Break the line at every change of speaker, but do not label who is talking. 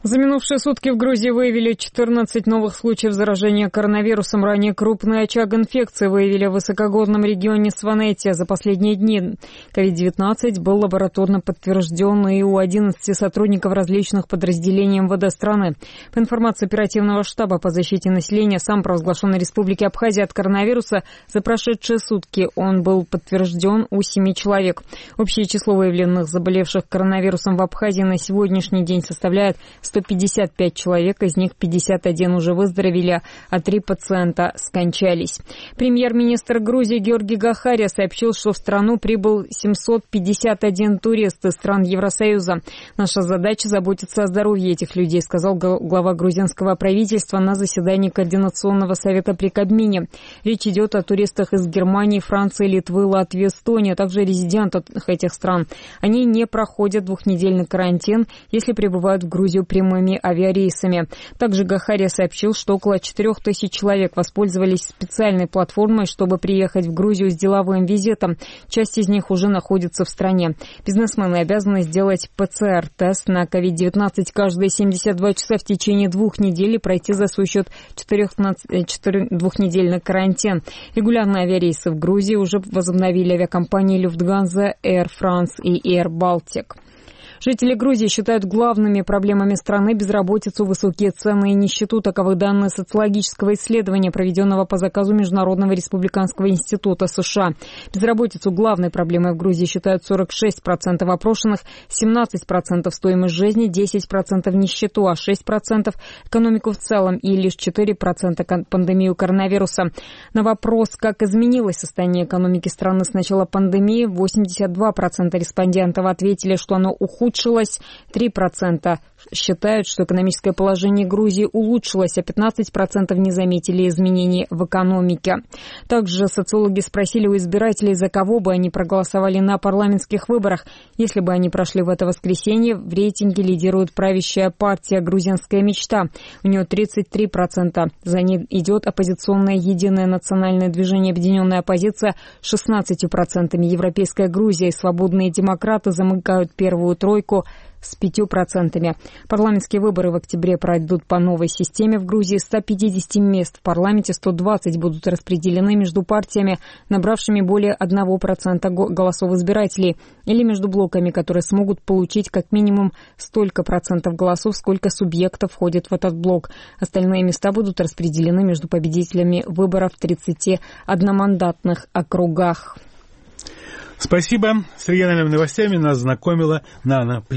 За минувшие сутки в Грузии выявили 14 новых случаев заражения коронавирусом. Ранее крупный очаг инфекции выявили в высокогорном регионе Сванетия. За последние дни COVID-19 был лабораторно подтвержден и у 11 сотрудников различных подразделений МВД страны. По информации оперативного штаба по защите населения самопровозглашенной Республики Абхазия от коронавируса, за прошедшие сутки он был подтвержден у 7 человек. Общее число выявленных заболевших коронавирусом в Абхазии на сегодняшний день составляет 155 человек, из них 51 уже выздоровели, а 3 пациента скончались. Премьер-министр Грузии Георгий Гахария сообщил, что в страну прибыл 751 турист из стран Евросоюза. Наша задача заботиться о здоровье этих людей, сказал глава грузинского правительства на заседании Координационного совета при Кабмине. Речь идет о туристах из Германии, Франции, Литвы, Латвии, Эстонии, а также резидентах этих стран. Они не проходят двухнедельный карантин, если прибывают в Грузию прямыми авиарейсами. Также Гахария сообщил, что около 4000 человек воспользовались специальной платформой, чтобы приехать в Грузию с деловым визитом. Часть из них уже находится в стране. Бизнесмены обязаны сделать ПЦР-тест на COVID-19 каждые 72 часа в течение 2 недель и пройти за свой счет 2-недельный карантин. Регулярные авиарейсы в Грузии уже возобновили авиакомпании Lufthansa, Air France и Air Baltic. Жители Грузии считают главными проблемами страны безработицу, высокие цены и нищету. Таковы данные социологического исследования, проведенного по заказу Международного республиканского института США. Безработицу главной проблемой в Грузии считают 46% опрошенных, 17% стоимость жизни, 10% нищету, а 6% экономику в целом и лишь 4% пандемию коронавируса. На вопрос, как изменилось состояние экономики страны с начала пандемии, 82% респондентов ответили, что оно ухудшилось. 3% считают, что экономическое положение Грузии улучшилось, а 15% не заметили изменений в экономике. Также социологи спросили у избирателей, за кого бы они проголосовали на парламентских выборах. Если бы они прошли в это воскресенье, в рейтинге лидирует правящая партия «Грузинская мечта». У нее 33%. За ней идет оппозиционное «Единое национальное движение «Объединенная оппозиция» с 16%. Европейская Грузия и свободные демократы замыкают первую тройку с 5%. Парламентские выборы в октябре пройдут по новой системе. В Грузии 150 мест в парламенте 120 будут распределены между партиями, набравшими более 1% голосов избирателей, или между блоками, которые смогут получить как минимум столько процентов голосов, сколько субъектов входит в этот блок. Остальные места будут распределены между победителями выборов в 31 одномандатных округах.
Спасибо. С региональными новостями нас знакомила Нана Плеву.